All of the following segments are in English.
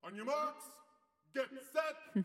On your marks, get set.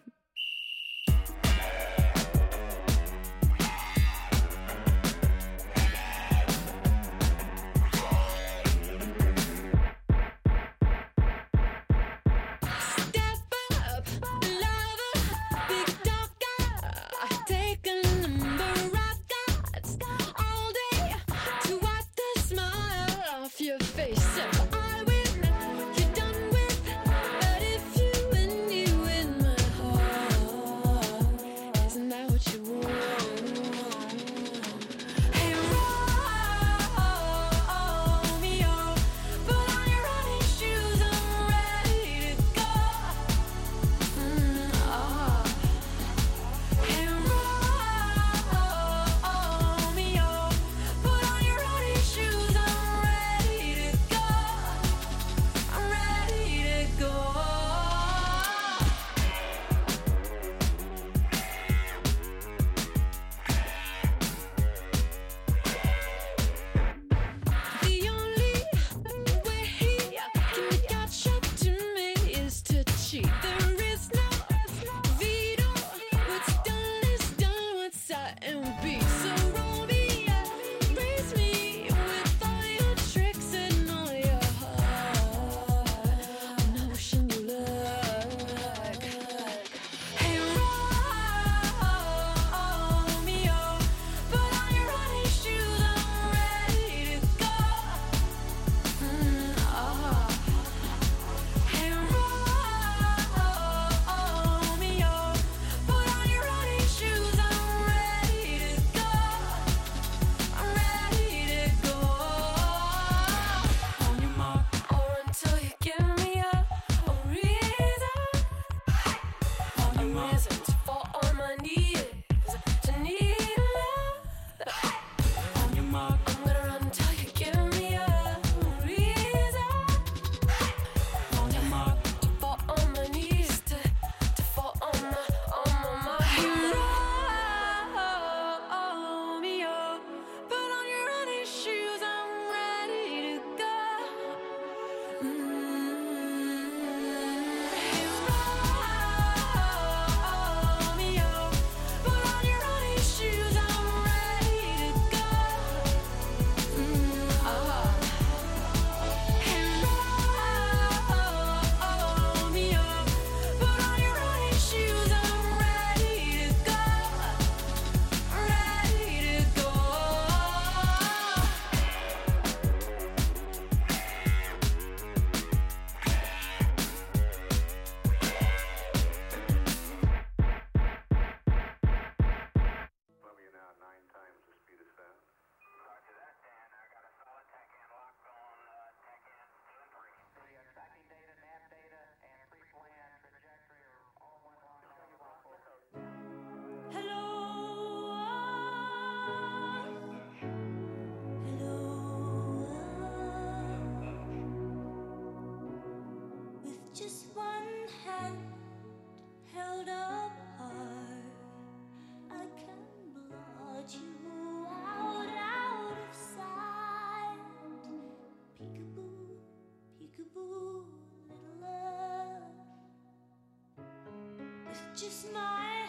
Just my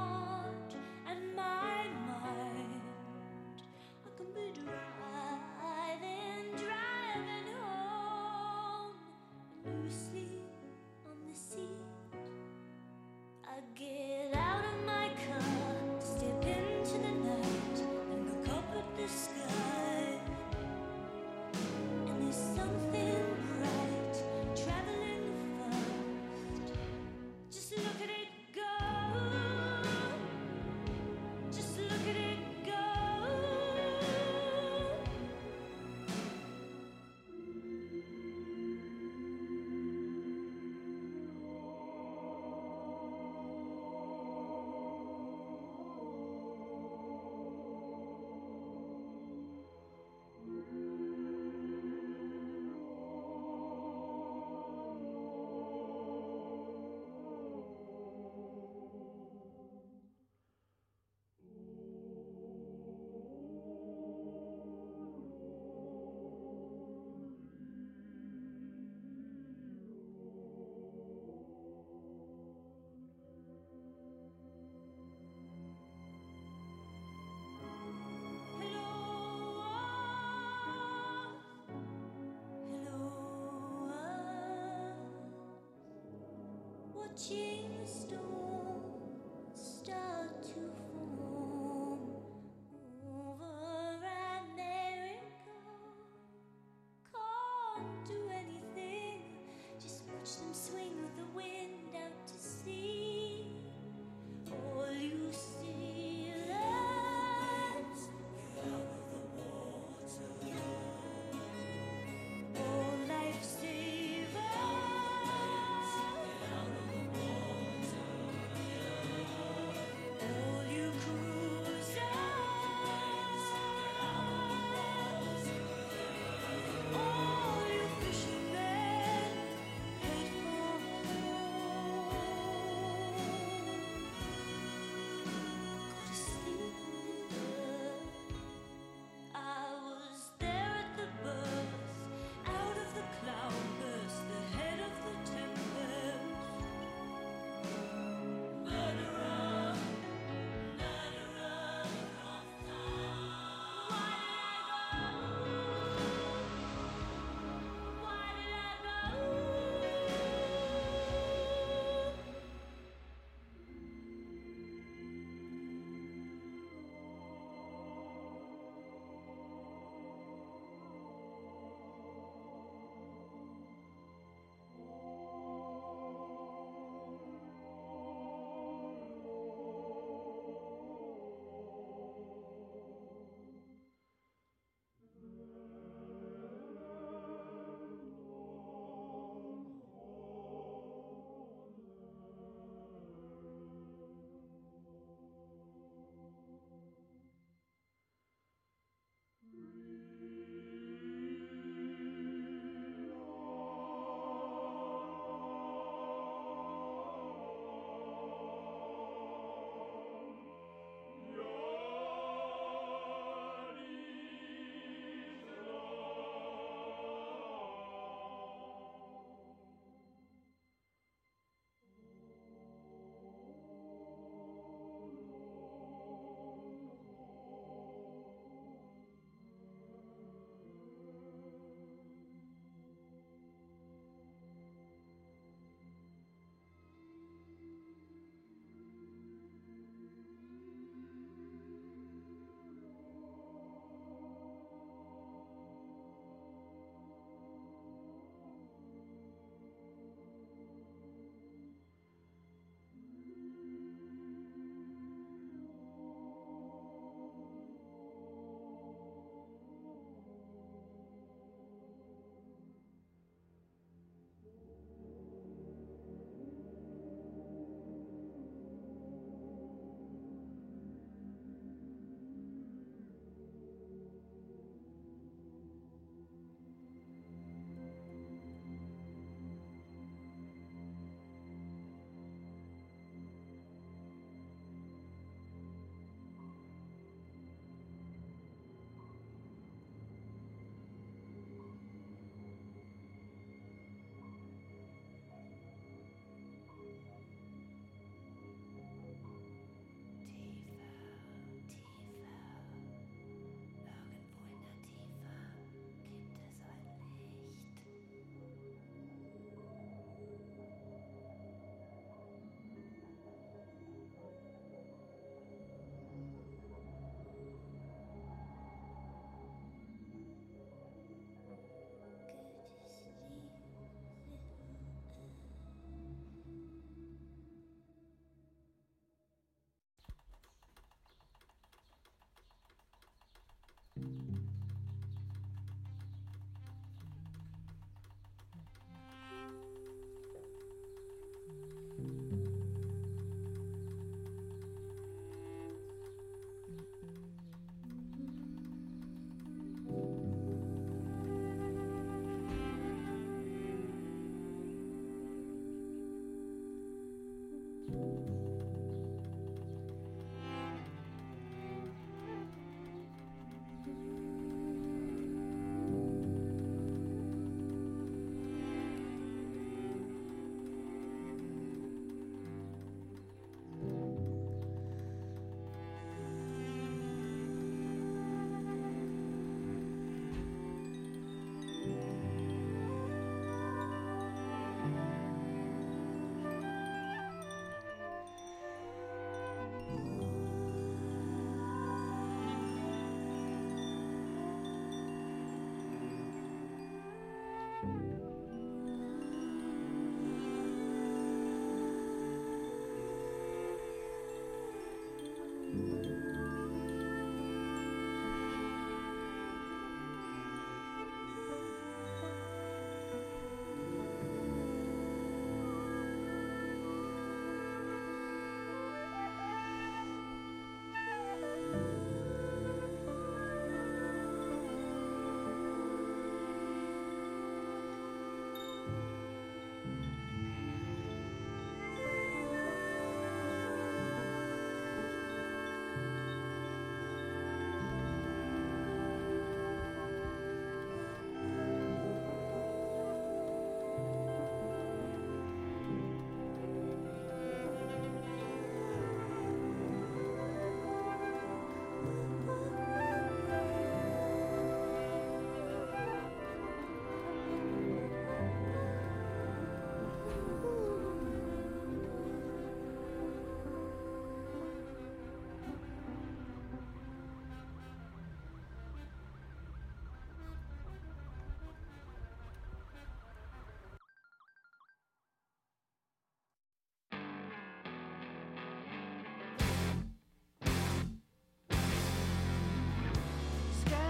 heart and my mind. I can be driving home, and you sleep on the seat. I watching the storm start to form over America. Can't do anything, just watch them swing with the wind out to sea. All you sailors, all lifesavers,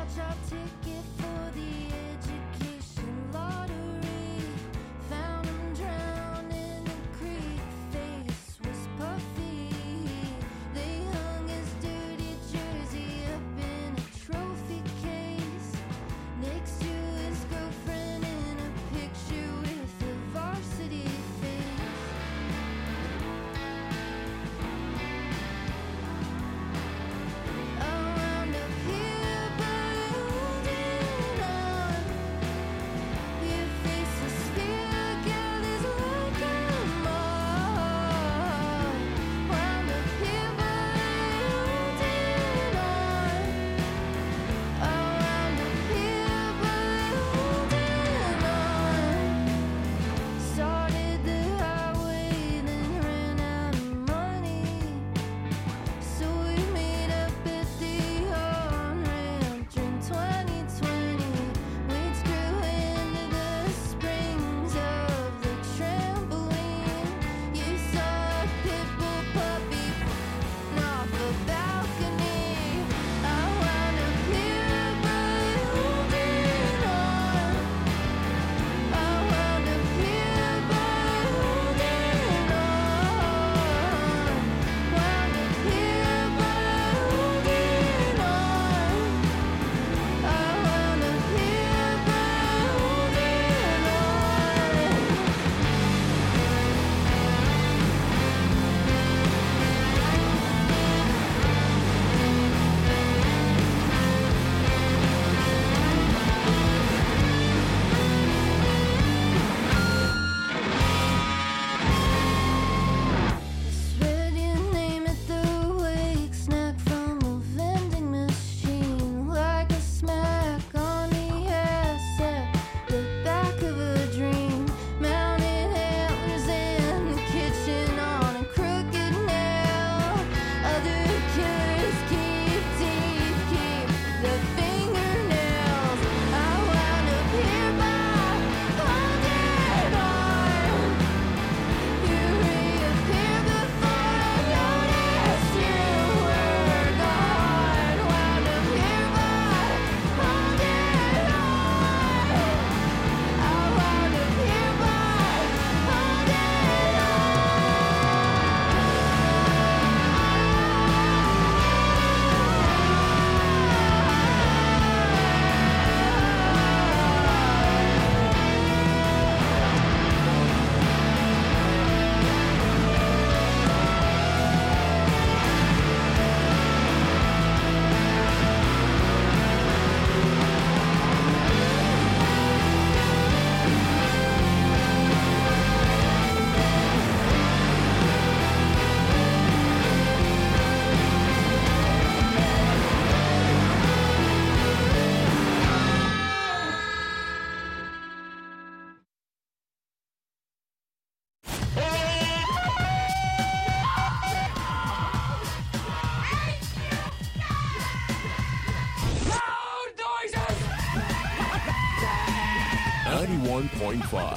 91.5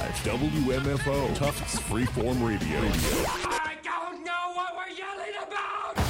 WMFO Tufts Freeform Radio. I don't know what we're yelling about!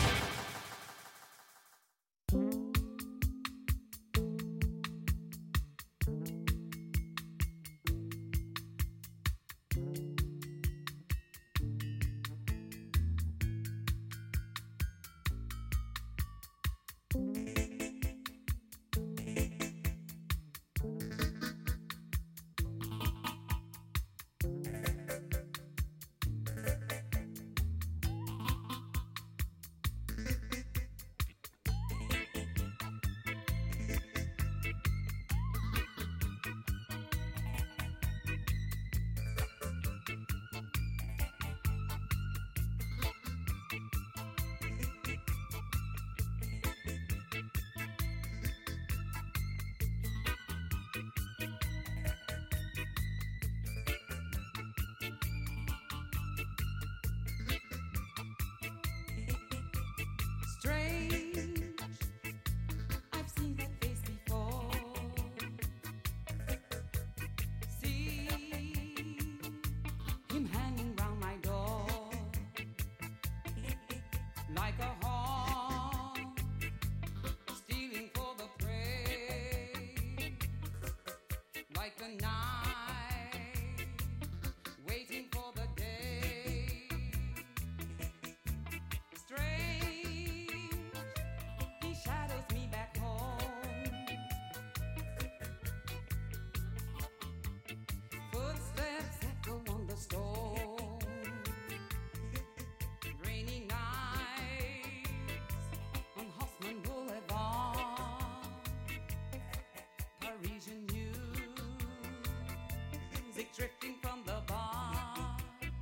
drifting from the bar.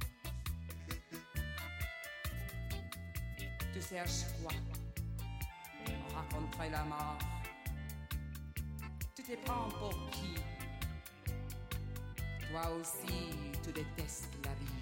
Tu cherches quoi? Rencontrer la mort. Tu te prends pour qui? Toi aussi, tu détestes la vie.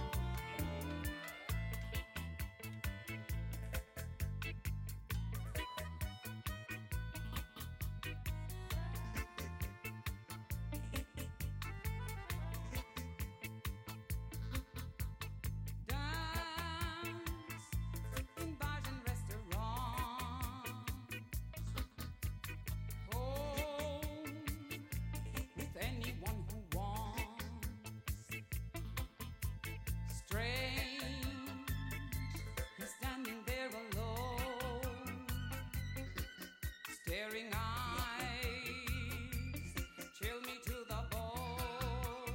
Staring eyes chill me to the bone.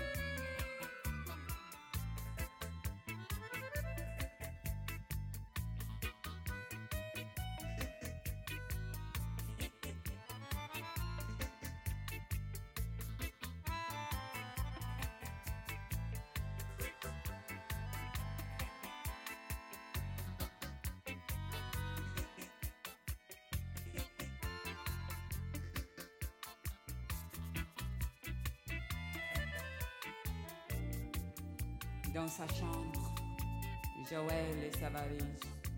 Dans sa chambre, Joël et sa valise.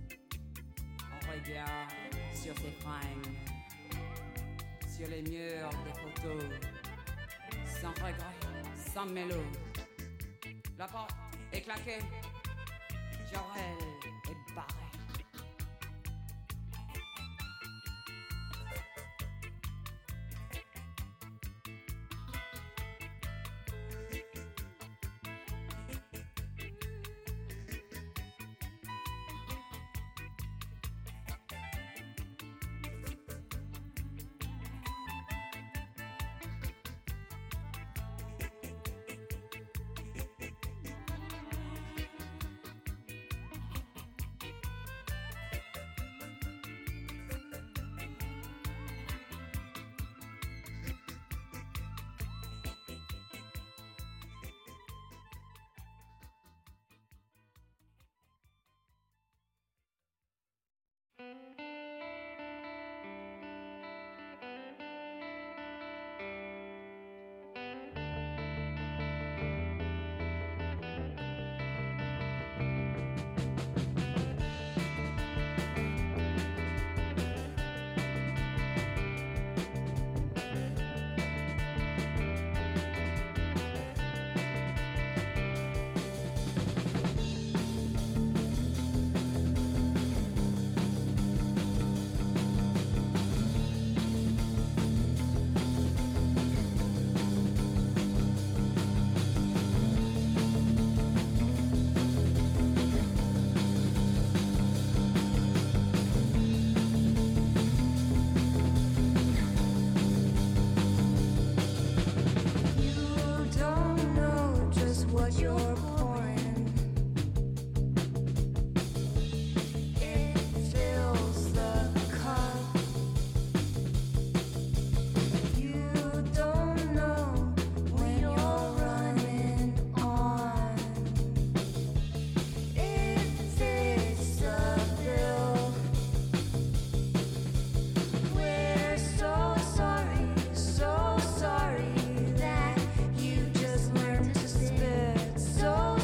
On regarde sur ses fringues, sur les murs des photos, sans regret, sans mélo. La porte est claquée, Joël est barré. So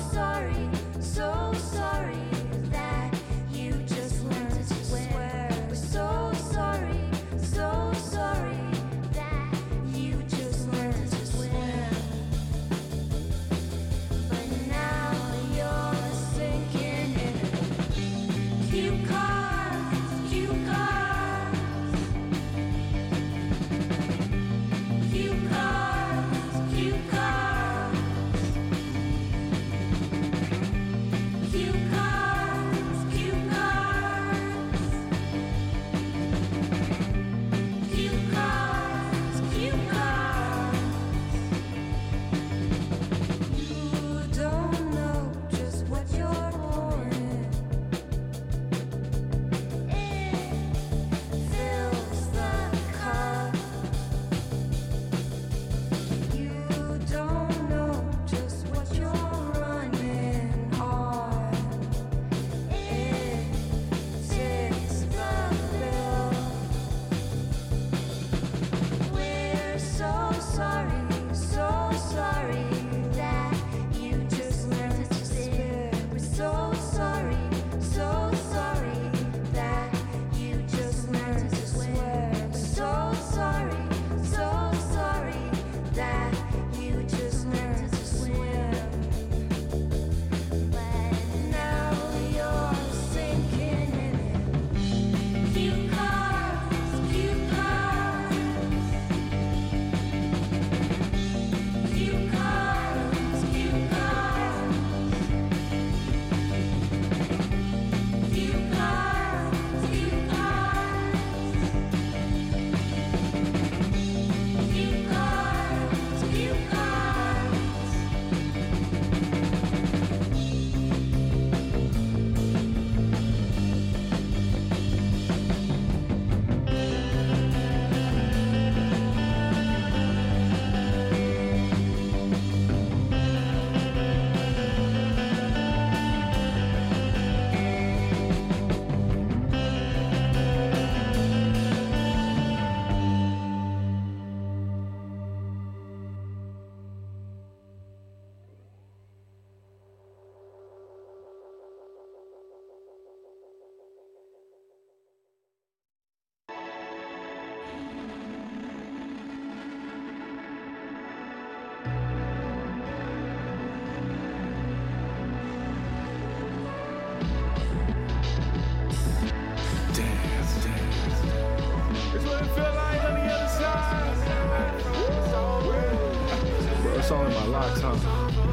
It's all in my locks, huh?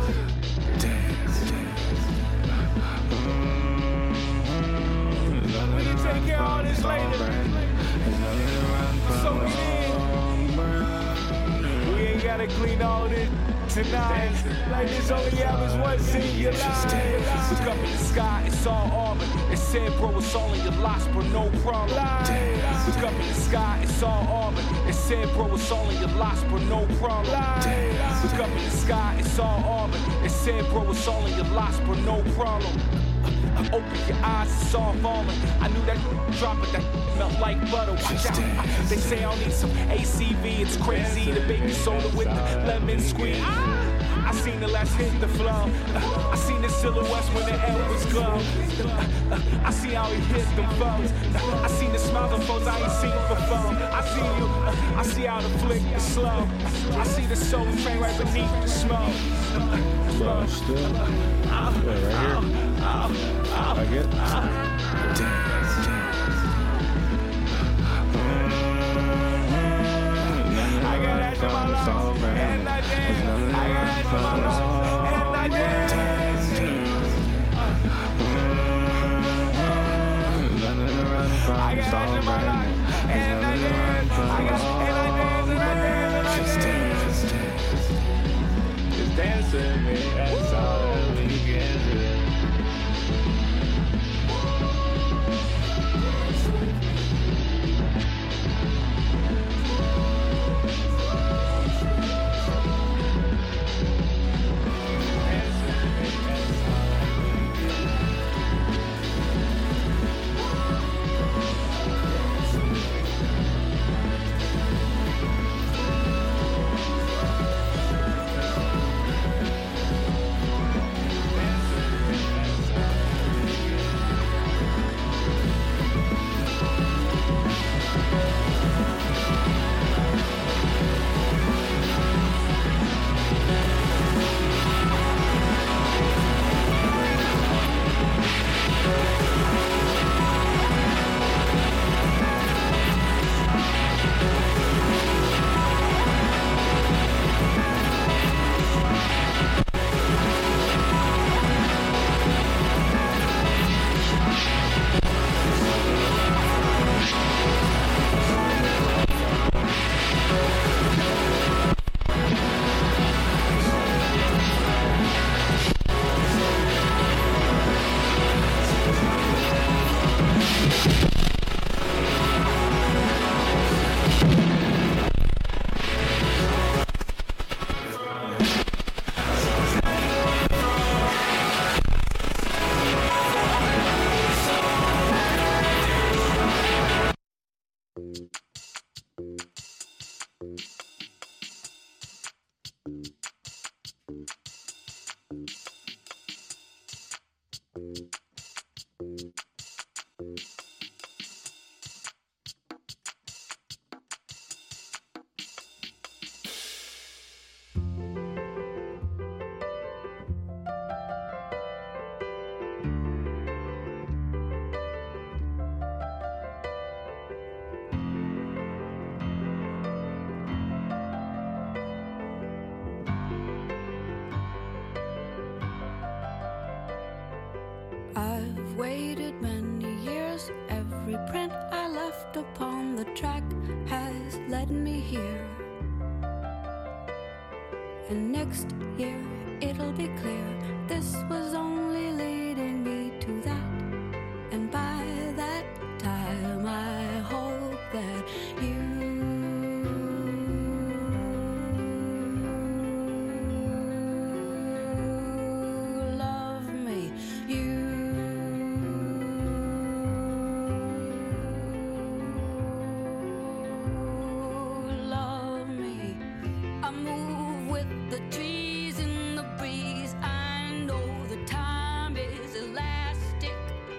We can take care of all this later. So we ain't gotta clean all this tonight. Like this only happens once in your life. Look up in the sky, it's all armor. It said, bro, it's all in your locks, bro, no problem. Look up in the sky, it's all armor. It said, bro, it's all in your locks, bro, no problem. Look up in the sky, it's all armor. It said, bro, it's all in your locks, bro, no problem. Open your eyes, it's all falling. I knew that dropping that melt like butter. Watch out. They say I'll need some ACV. It's crazy. The baby soda with the lemon squeeze. I seen the last hit the flow. I seen the silhouettes when the air was glow. I see how he hit them foes. I seen the smiles of foes I ain't seen before. I see you. I see how the flick is slow. I see the soul train right beneath the smoke. Bro, still. Yeah, right here. I get it. I got that in my lungs, and I dance. I got that in my lungs, and I dance. I got that in my lungs, and I dance. I got, and I dance, and I dance, and I dance. Just dancing, man. That's all that we can do. I've waited many years. Every print I left upon the track has led me here. And next year it'll be clear this was only leading me to that. And by that time I hope that you love me. You love me. I move with the trees in the breeze. I know the time is elastic,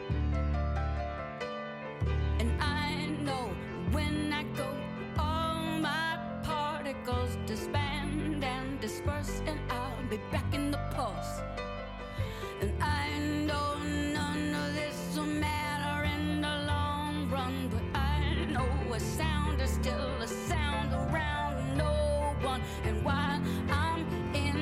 and I know when I go, all my particles disband and disperse, and I'll be back in the pulse. And I know none of this will matter in the long run, but I know a sound is still a sound around no one. And while I'm in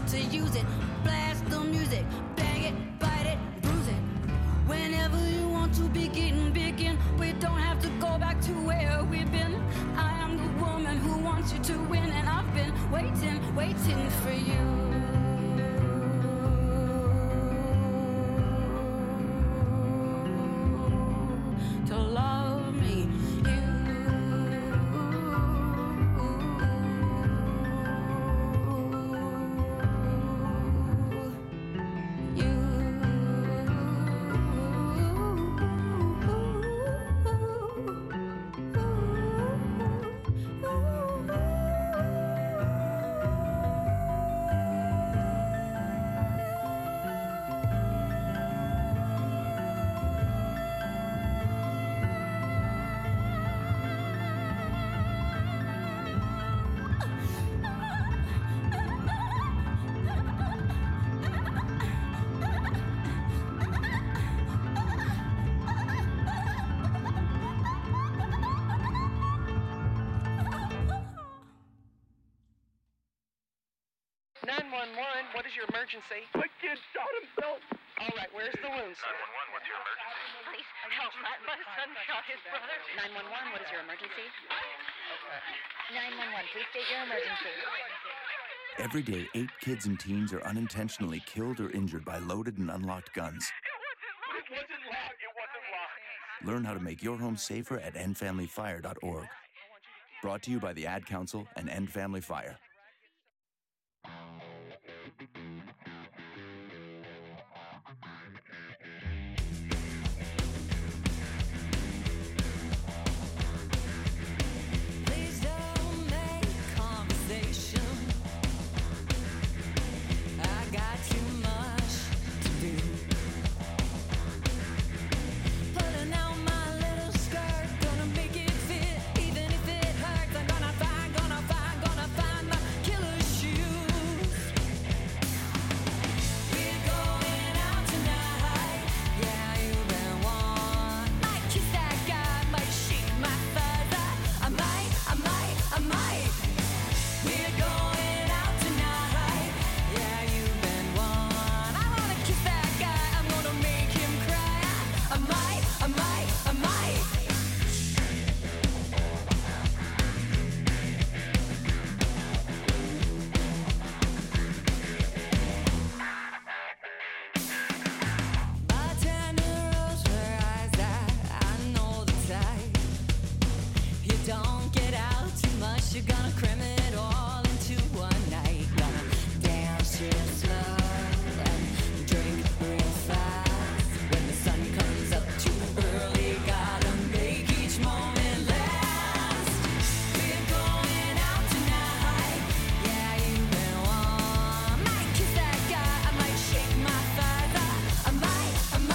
to use it. Blast the music, bang it, bite it, bruise it. Whenever you want to begin. We don't have to go back to where we've been. I am the woman who wants you to win, and I've been waiting for you. To love me, What is your emergency? My kid shot himself. All right, where's the wound, sir? 911, what's your emergency? Please help. My son shot his brother. 911, what is your emergency? 911, please state your emergency. Every day, 8 kids and teens are unintentionally killed or injured by loaded and unlocked guns. It wasn't locked. Learn how to make your home safer at endfamilyfire.org. Brought to you by the Ad Council and End Family Fire. Please don't make conversation. I got too much to do. Pulling out my little skirt, gonna make it fit, even if it hurts. I'm gonna find my killer shoes. We're going out tonight. Yeah, you've been one. Might kiss that guy, might shake my fuzz. I might. We're going out tonight. Yeah, you've been one. I wanna kiss that guy. I'm gonna make him cry. I might. Bartender rolls her eyes. I know the type. You don't get out too much. You're gonna cram it all into one night. Gonna dance real slow and drink real fast. When the sun comes up too early, gotta make each moment last. We're going out tonight. Yeah, you've been one. Might kiss that guy. I might shake my thighs. I might.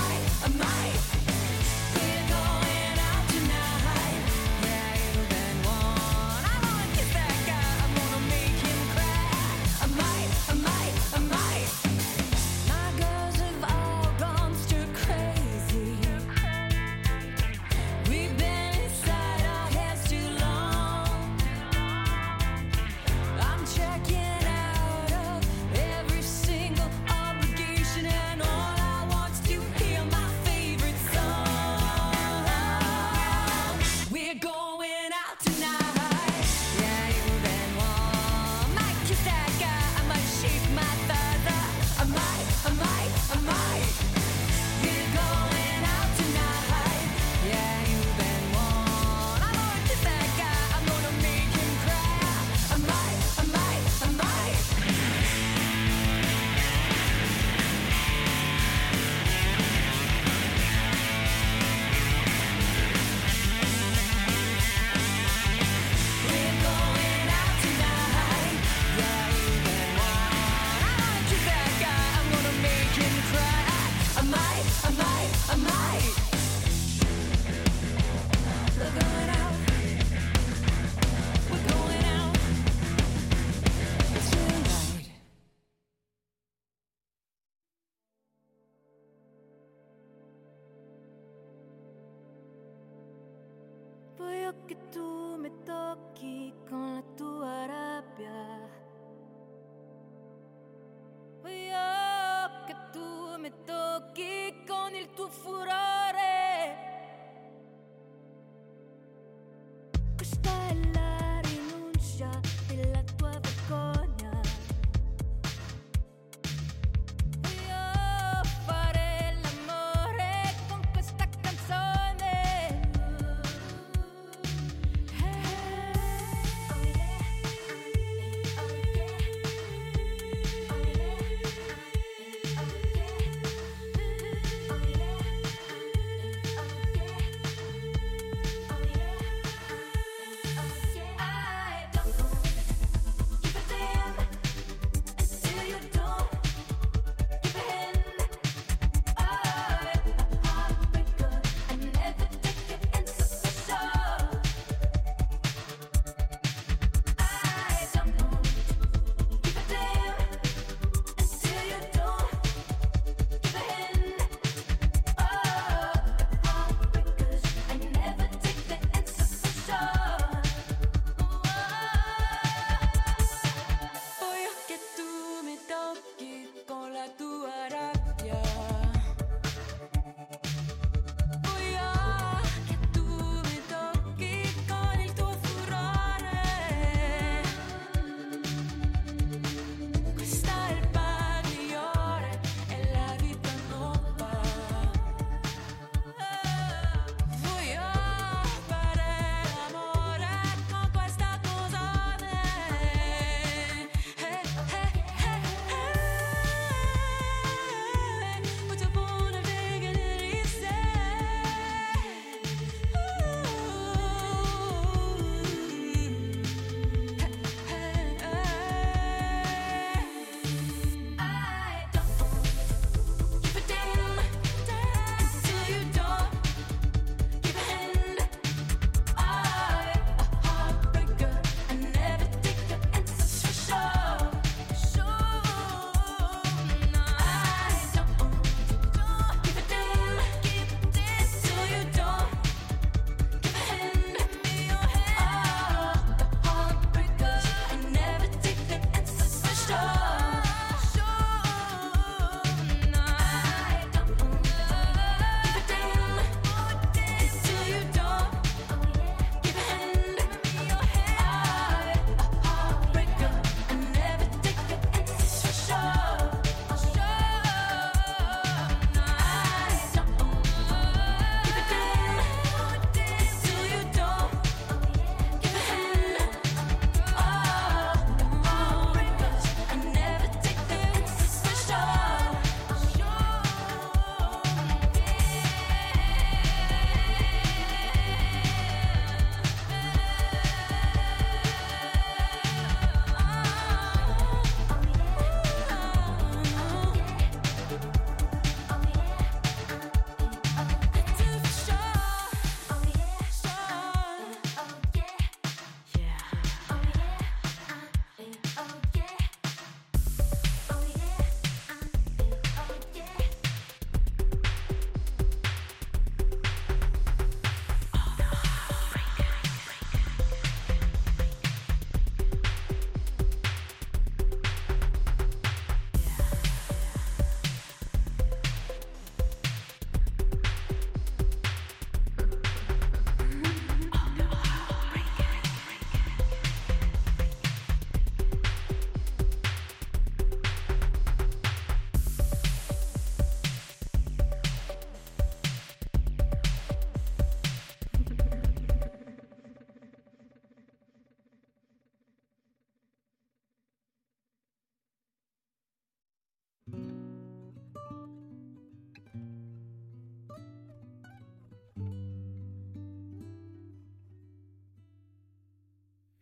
We're going out tonight. Yeah, you've been one. I wanna kiss that guy. I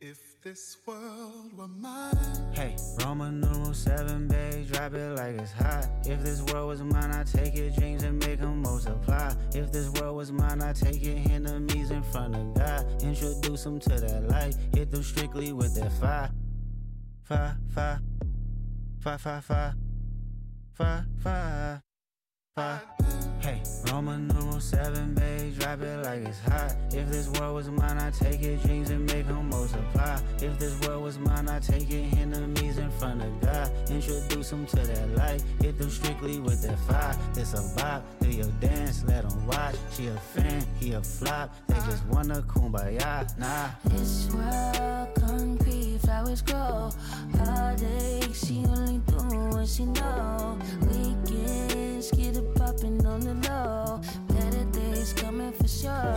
If this world were mine. Hey, Roman numeral 7, babe, drop it like it's hot. If this world was mine, I'd take your dreams and make them multiply. If this world was mine, I'd take your enemies in front of God. Introduce them to that light, hit them strictly with that fire. Fire, fire, fire, fire, fire, fire, fire, fire. Hey, Roman numeral 7, babe, drop it like it's hot. If this world was mine, I'd take your dreams and make them multiply. If this world was mine, I'd take your enemies in front of God. Introduce them to that light, hit them strictly with that fire. This a vibe, do your dance, let them watch. She a fan, he a flop, they just wanna kumbaya, nah. This world concrete, flowers grow. Heartache, she only do what she know. Weekends, get it poppin' on the low. Better days coming for sure.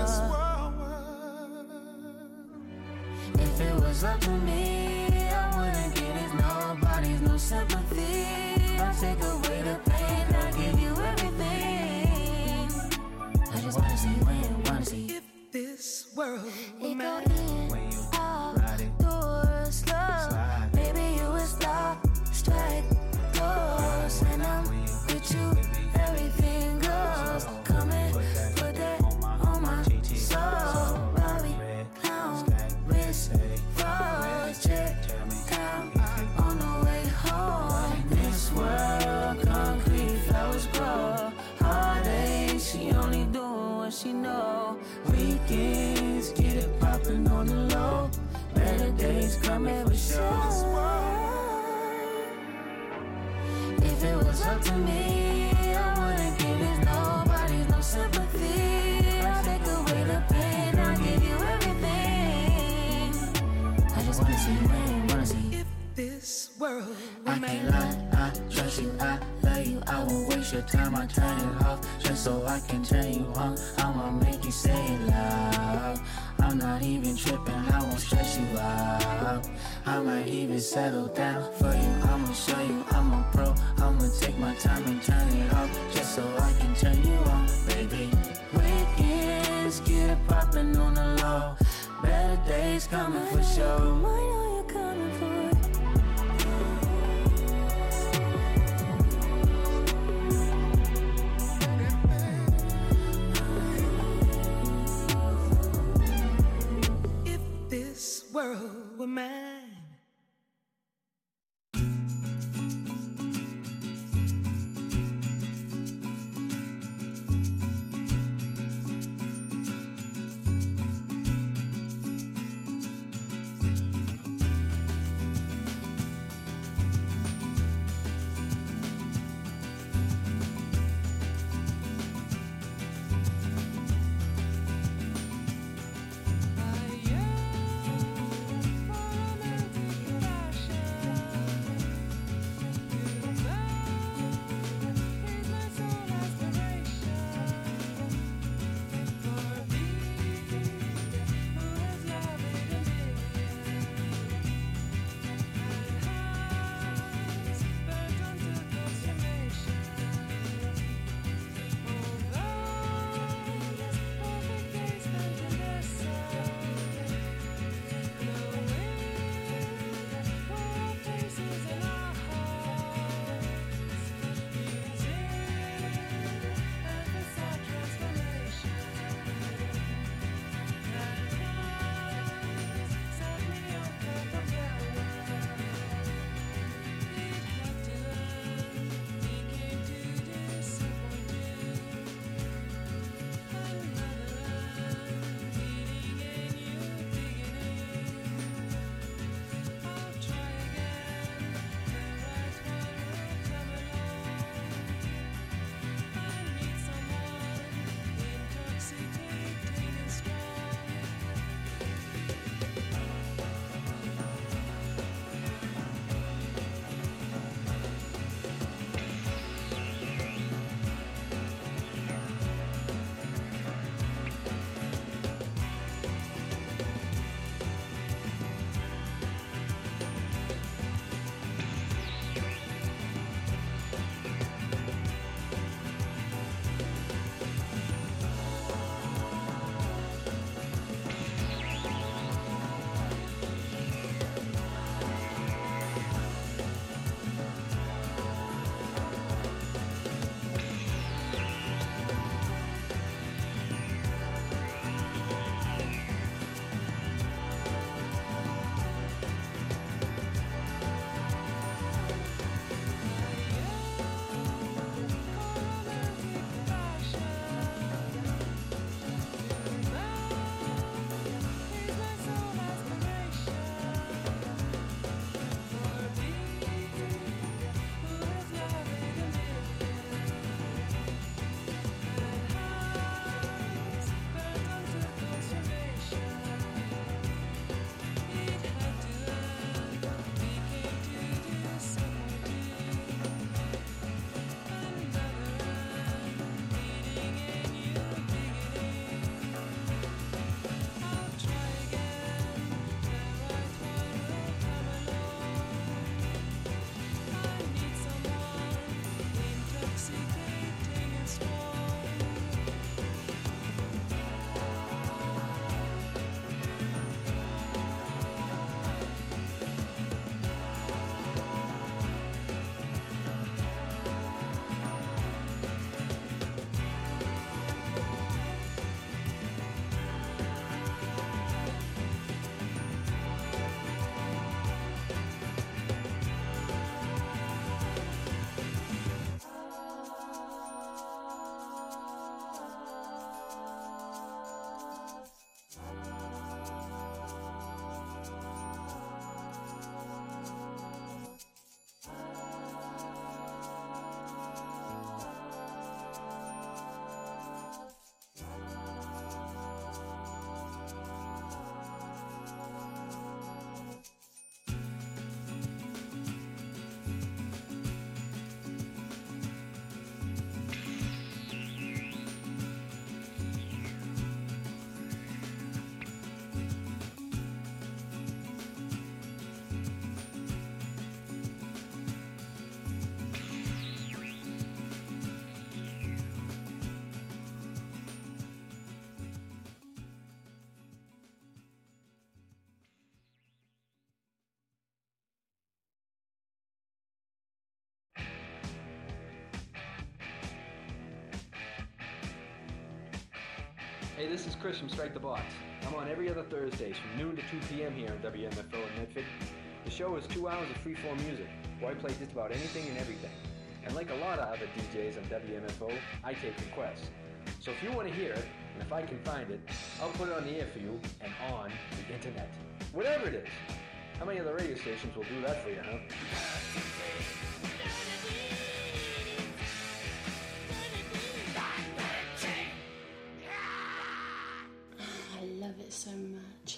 If it was up to me, I wouldn't get it. Nobody's no sympathy. I'll take away the pain, I'll give you everything. I just wanna see when, wanna see. If this world were mine. When you ride it, Door slow. Maybe you was locked, strike close. And I'm with you, everything goes. Come and put that on my soul. Robbie, clown, wrist, froze, check down on the way home. This world, concrete, flowers grow. Heartache, she only doing what she know. Weekends, get it poppin' on the low. Better days coming for sure. If it was up to me, I wouldn't give it. Nobody's no sympathy. I'll take away the pain, I'll give you everything. I just wanna see when, wanna see. If this world were I mine. can't lie, I trust you, I love you. I won't waste your time, I turn it off just so I can turn you on. I'ma make you say it loud. I'm not even tripping, I won't stress you out. I might even settle down for you. I'ma show you I'm a pro. I'ma take my time and turn it off just so I can turn you on, baby. Weekends, get it poppin' on the low. Better days coming for sure. I know you're coming for. If this world were mine. Hey, this is Chris from Strike the Box. I'm on every other Thursdays from noon to 2 p.m. here on WMFO in Medford. The show is 2 hours of freeform music, where I play just about anything and everything. And like a lot of other DJs on WMFO, I take requests. So if you want to hear it, and if I can find it, I'll put it on the air for you and on the internet. Whatever it is. How many other radio stations will do that for you, huh? I love it so much.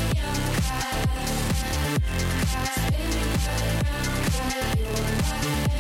Spinning around,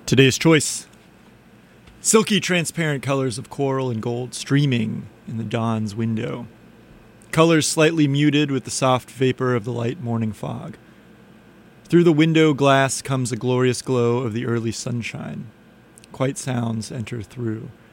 Today's choice. Silky transparent colors of coral and gold streaming in the dawn's window. Colors slightly muted with the soft vapor of the light morning fog. Through the window glass comes a glorious glow of the early sunshine. Quiet sounds enter through.